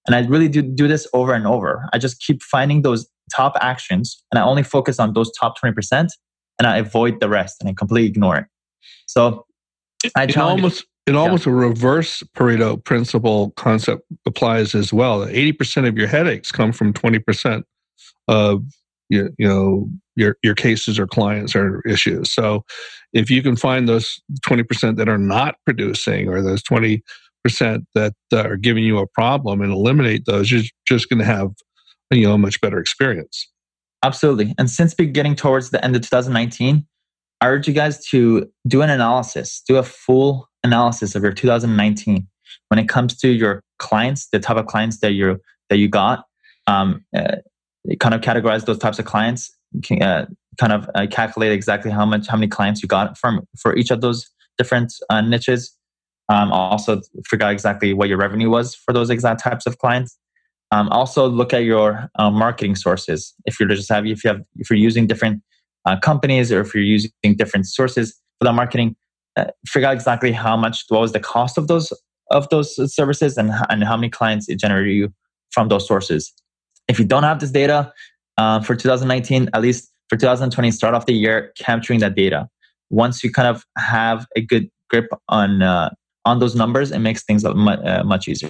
And I really do do this over and over. I just keep finding those top actions and I only focus on those top twenty percent and I avoid the rest and I completely ignore it. So I it almost it yeah. almost a reverse Pareto principle concept applies as well. eighty percent of your headaches come from twenty percent of you, you know your your cases or clients or issues. So if you can find those twenty percent that are not producing or those twenty percent that uh, are giving you a problem and eliminate those, you're just going to have you know a much better experience. Absolutely. And since we're getting towards the end of two thousand nineteen, I urge you guys to do an analysis, do a full analysis of your two thousand nineteen when it comes to your clients, the type of clients that you that you got. Um, uh, kind of categorize those types of clients. Uh, kind of uh, calculate exactly how much, how many clients you got from for each of those different uh, niches. Um, also, figure out exactly what your revenue was for those exact types of clients. Um, also, look at your uh, marketing sources. If you're just have, if you have, if you're using different uh, companies or if you're using different sources for that marketing, uh, figure out exactly how much, what was the cost of those of those services, and and how many clients it generated you from those sources. If you don't have this data uh, for two thousand nineteen, at least for two thousand twenty, start off the year capturing that data. Once you kind of have a good grip on uh, on those numbers, it makes things much, uh, much easier.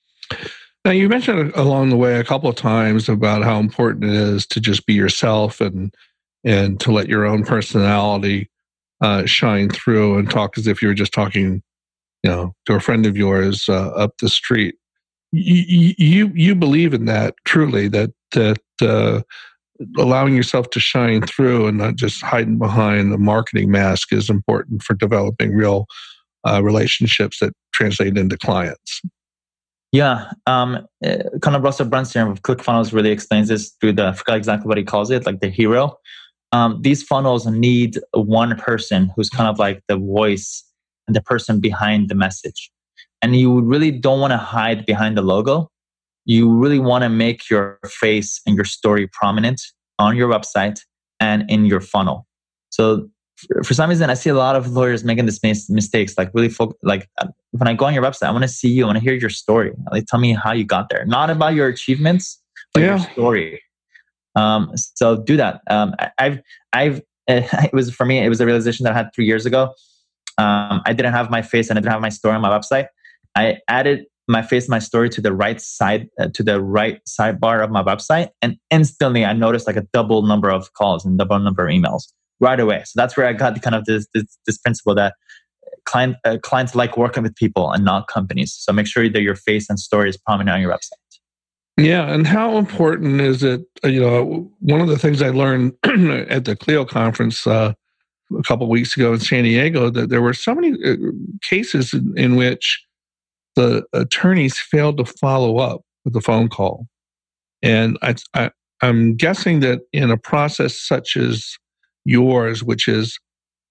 Now, you mentioned along the way a couple of times about how important it is to just be yourself and and to let your own personality uh, shine through and talk as if you were just talking, you know, to a friend of yours uh, up the street. You, you you believe in that truly, that that uh, allowing yourself to shine through and not just hiding behind the marketing mask is important for developing real uh, relationships that translate into clients. Yeah, um, uh, kind of Russell Brunson of ClickFunnels really explains this through the, I forgot exactly what he calls it, like the hero. Um, these funnels need one person who's kind of like the voice and the person behind the message. And you really don't want to hide behind the logo. You really want to make your face and your story prominent on your website and in your funnel. So for some reason, I see a lot of lawyers making this mis- mistakes. Like really, fo- like when I go on your website, I want to see you. I want to hear your story. Like tell me how you got there. Not about your achievements, but yeah. your story. Um, so do that. Um, I, I've, I've. It was for me. It was a realization that I had three years ago. Um, I didn't have my face and I didn't have my story on my website. I added my face, my story to the right side, uh, to the right sidebar of my website, and instantly I noticed like a double number of calls and double number of emails right away. So that's where I got kind of this this, this principle that client uh, clients like working with people and not companies. So make sure that your face and story is prominent on your website. Yeah, and how important is it? You know, one of the things I learned at the Clio conference uh, a couple of weeks ago in San Diego, that there were so many uh, cases in, in which the attorneys failed to follow up with the phone call. And I, I, I'm guessing that in a process such as yours, which is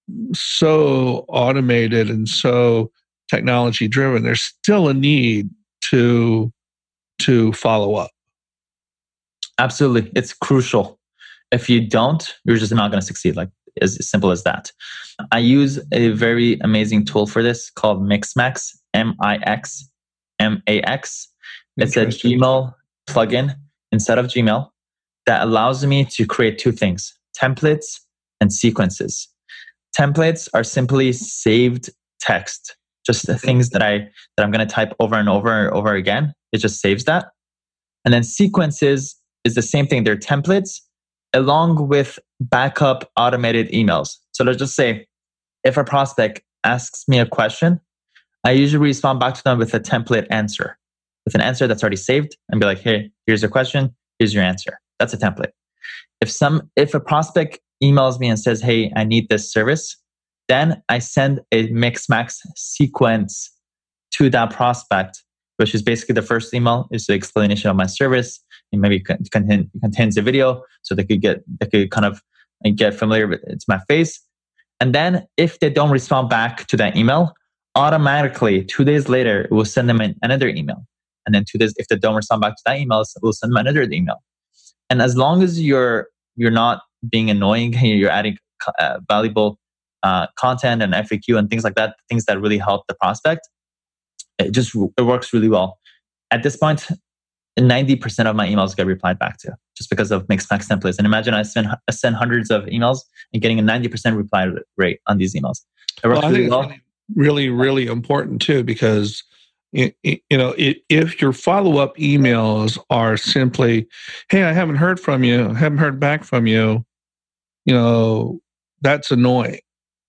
so automated and so technology driven, there's still a need to to follow up. Absolutely. It's crucial. If you don't, you're just not going to succeed. Like as simple as that. I use a very amazing tool for this called Mixmax, M I X M A X. It's a Gmail plugin inside of Gmail that allows me to create two things, templates and sequences. Templates are simply saved text, just the things that I that I'm going to type over and over and over again. It just saves that. And then sequences is the same thing. They're templates along with backup automated emails. So let's just say if a prospect asks me a question, I usually respond back to them with a template answer, with an answer that's already saved, and be like, hey, here's your question, here's your answer. That's a template. If some if a prospect emails me and says, hey, I need this service, then I send a Mixmax sequence to that prospect, which is basically the first email is the explanation of my service. It maybe contain, contains a video so they could get they could kind of get familiar with it's my face. And then if they don't respond back to that email, automatically two days later it will send them an, another email. And then two days if they don't respond back to that email, it will send them another email. And as long as you're you're not being annoying, you're adding uh, valuable uh, content and F A Q and things like that, things that really help the prospect, it just it works really well. At this point, ninety percent of my emails get replied back to just because of Mixmax templates. And imagine I send, I send hundreds of emails and getting a ninety percent reply rate on these emails. It works well, I really think well. it's really, really, really important too, because you know, if your follow-up emails are simply, hey, I haven't heard from you, I haven't heard back from you, you know, that's annoying.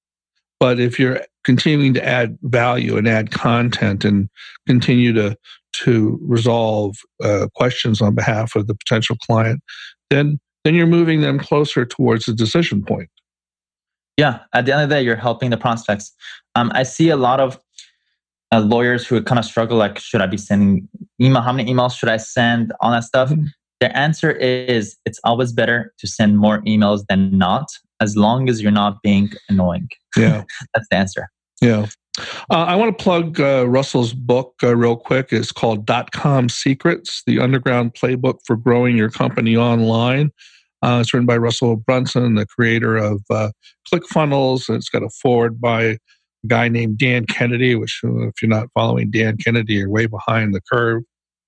But if you're continuing to add value and add content and continue to to resolve uh, questions on behalf of the potential client, then then you're moving them closer towards the decision point. Yeah, at the end of the day, you're helping the prospects. Um, I see a lot of uh, lawyers who kind of struggle, like, should I be sending email? How many emails should I send? All that stuff. Mm-hmm. The answer is, it's always better to send more emails than not, as long as you're not being annoying. Yeah. That's the answer. Yeah. Uh, I want to plug uh, Russell's book uh, real quick. It's called Dot-Com Secrets, the Underground Playbook for Growing Your Company Online. Uh, it's written by Russell Brunson, the creator of uh, ClickFunnels. It's got a foreword by a guy named Dan Kennedy, which uh, if you're not following Dan Kennedy, you're way behind the curve.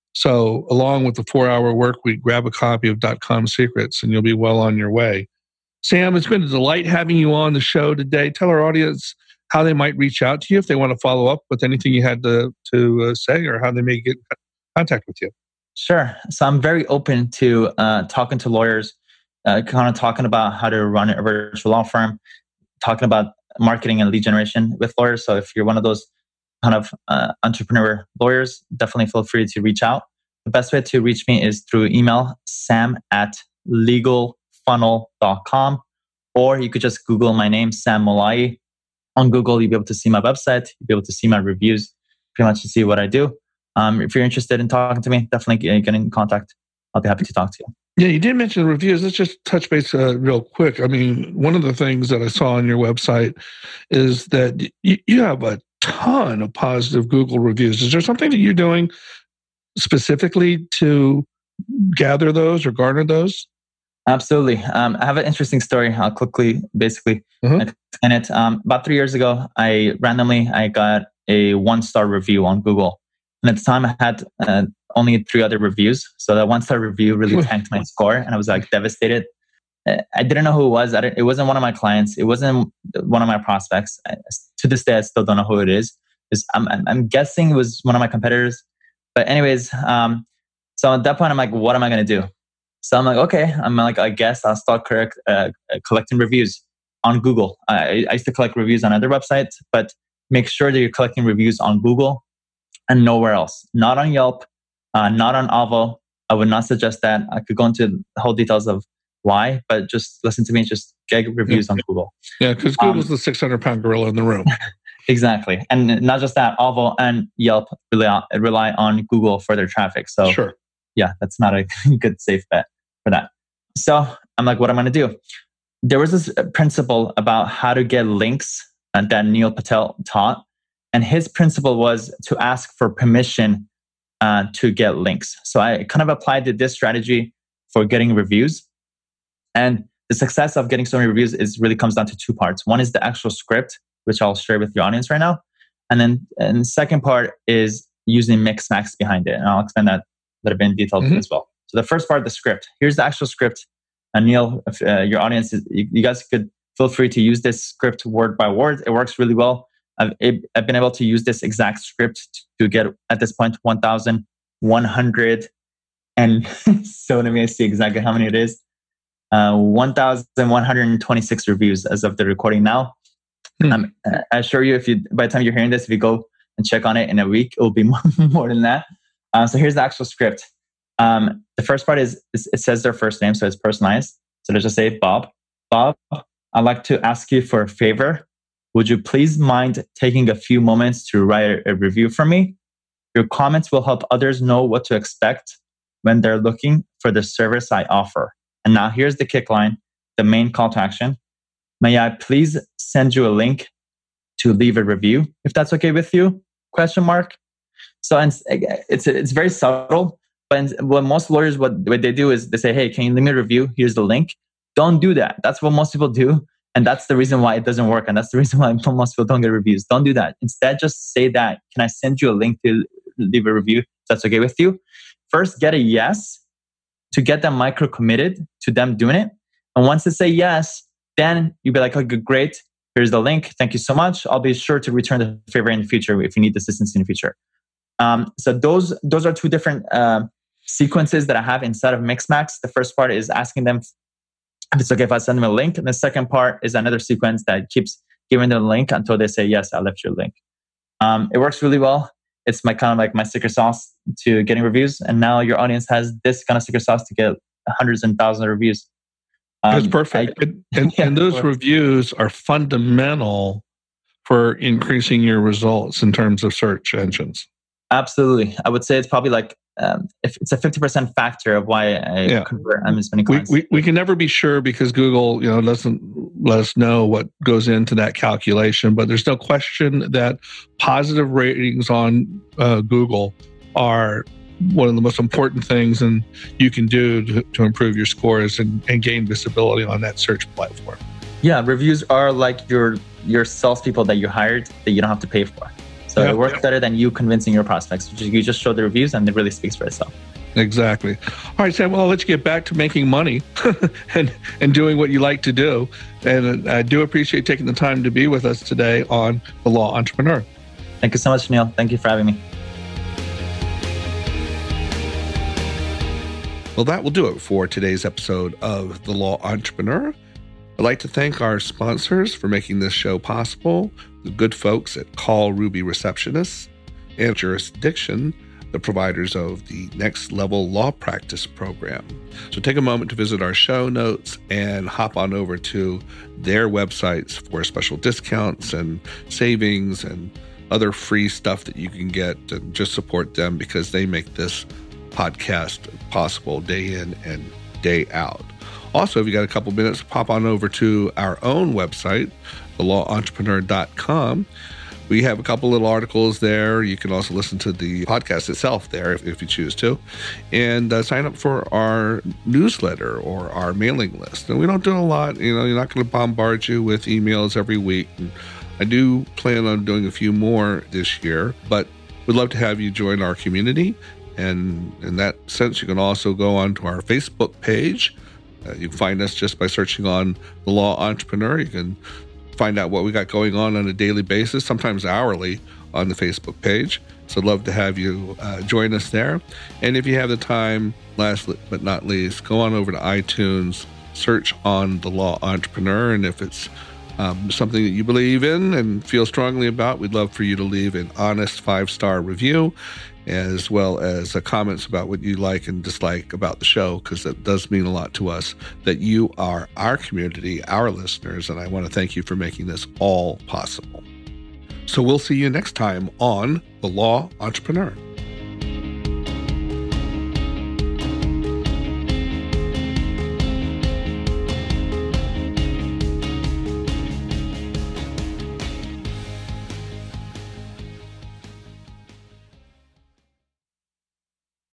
So along with the four-hour work week, grab a copy of Dot-Com Secrets and you'll be well on your way. Sam, it's been a delight having you on the show today. Tell our audience how they might reach out to you if they want to follow up with anything you had to, to uh, say, or how they may get in contact with you. Sure. So I'm very open to uh, talking to lawyers, uh, kind of talking about how to run a virtual law firm, talking about marketing and lead generation with lawyers. So if you're one of those kind of uh, entrepreneur lawyers, definitely feel free to reach out. The best way to reach me is through email, sam at legal funnel dot com, or you could just Google my name, Sam Molayi. On Google, you'll be able to see my website, you'll be able to see my reviews, pretty much to see what I do. Um, if you're interested in talking to me, definitely get in contact. I'll be happy to talk to you. Yeah, you did mention reviews. Let's just touch base uh, real quick. I mean, one of the things that I saw on your website is that y- you have a ton of positive Google reviews. Is there something that you're doing specifically to gather those or garner those? Absolutely. Um, I have an interesting story. I'll quickly, basically, uh-huh. explain it. Um, about three years ago, I randomly I got a one-star review on Google, and at the time I had uh, only three other reviews. So that one-star review really tanked my score, and I was like devastated. I didn't know who it was. I didn't, it wasn't one of my clients. It wasn't one of my prospects. I, to this day, I still don't know who it is. I'm, I'm, I'm guessing it was one of my competitors. But anyways, um, so at that point, I'm like, what am I going to do? So I'm like, okay, I'm like, I guess I'll start correct, uh, collecting reviews on Google. I, I used to collect reviews on other websites, but make sure that you're collecting reviews on Google and nowhere else. Not on Yelp, uh, not on Avvo. I would not suggest that. I could go into the whole details of why, but just listen to me. Just get reviews yeah. on Google. Yeah, because Google's um, the six hundred pound gorilla in the room. Exactly. And not just that, Avvo and Yelp rely on, rely on Google for their traffic. So sure. Yeah, that's not a good safe bet for that. So I'm like, what am I going to do? There was this principle about how to get links that Neil Patel taught. And his principle was to ask for permission uh, to get links. So I kind of applied this strategy for getting reviews. And the success of getting so many reviews is really comes down to two parts. One is the actual script, which I'll share with your audience right now. And then and the second part is using Mixmax behind it. And I'll explain that a little bit in detail mm-hmm. as well. So the first part, the script. Here's the actual script. And Neil, if uh, your audience, is, you, you guys could feel free to use this script word by word. It works really well. I've, I've been able to use this exact script to get, at this point, one thousand one hundred, and so let me see exactly how many it is. Uh, one thousand one hundred twenty-six reviews as of the recording now. Hmm. Um, I assure you, if you by the time you're hearing this, if you go and check on it in a week, it will be more, more than that. Uh, so here's the actual script. Um, the first part is, it says their first name, so it's personalized. So let's just say Bob. Bob, I'd like to ask you for a favor. Would you please mind taking a few moments to write a review for me? Your comments will help others know what to expect when they're looking for the service I offer. And now here's the kick line, the main call to action. May I please send you a link to leave a review, if that's okay with you? Question mark. So it's it's, it's very subtle, but what most lawyers, what, what they do is they say, hey, can you leave me a review? Here's the link. Don't do that. That's what most people do. And that's the reason why it doesn't work. And that's the reason why most people don't get reviews. Don't do that. Instead, just say that, can I send you a link to leave a review? If that's okay with you. first get a yes to get them micro committed to them doing it. And once they say yes, then you'll be like, okay, great. Here's the link. Thank you so much. I'll be sure to return the favor in the future if you need assistance in the future. Um, so those those are two different uh, sequences that I have inside of Mixmax. The first part is asking them if it's okay if I send them a link. And the second part is another sequence that keeps giving them a link until they say, yes, I left your link. Um, it works really well. It's my kind of like my secret sauce to getting reviews. And now your audience has this kind of secret sauce to get hundreds and thousands of reviews. Um, That's perfect. I, and, and, yeah, and those reviews are fundamental for increasing your results in terms of search engines. Absolutely. I would say it's probably like, um, if it's a fifty percent factor of why I yeah. convert um, as many clients. We, we, we can never be sure because Google, you know, doesn't let us know what goes into that calculation, but there's no question that positive ratings on uh, Google are one of the most important things and you can do to, to improve your scores and, and gain visibility on that search platform. Yeah, reviews are like your your salespeople that you hired that you don't have to pay for. So yeah, it works yeah. better than you convincing your prospects. You just show the reviews and it really speaks for itself. Exactly. All right, Sam, well, I'll let you get back to making money and, and doing what you like to do. And I do appreciate taking the time to be with us today on The Law Entrepreneur. Thank you so much, Neil. Thank you for having me. Well, that will do it for today's episode of The Law Entrepreneur. I'd like to thank our sponsors for making this show possible, the good folks at Call Ruby Receptionists and Jurisdiction, the providers of the Next Level Law Practice program. So take a moment to visit our show notes and hop on over to their websites for special discounts and savings and other free stuff that you can get, and just support them because they make this podcast possible day in and day out. Also, if you got a couple minutes, pop on over to our own website, the law entrepreneur dot com. We have a couple little articles there. You can also listen to the podcast itself there if, if you choose to. And uh, sign up for our newsletter or our mailing list. And we don't do a lot. You know, you're not going to bombard you with emails every week. And I do plan on doing a few more this year, but we'd love to have you join our community. And in that sense, you can also go on to our Facebook page. Uh, you can find us just by searching on The Law Entrepreneur. You can find out what we got going on on a daily basis, sometimes hourly, on the Facebook page. So I'd love to have you uh, join us there. And if you have the time, last but not least, go on over to iTunes, search on The Law Entrepreneur. And if it's um, something that you believe in and feel strongly about, we'd love for you to leave an honest five-star review, as well as uh, comments about what you like and dislike about the show, because that does mean a lot to us that you are our community, our listeners, and I want to thank you for making this all possible. So we'll see you next time on The Law Entrepreneur.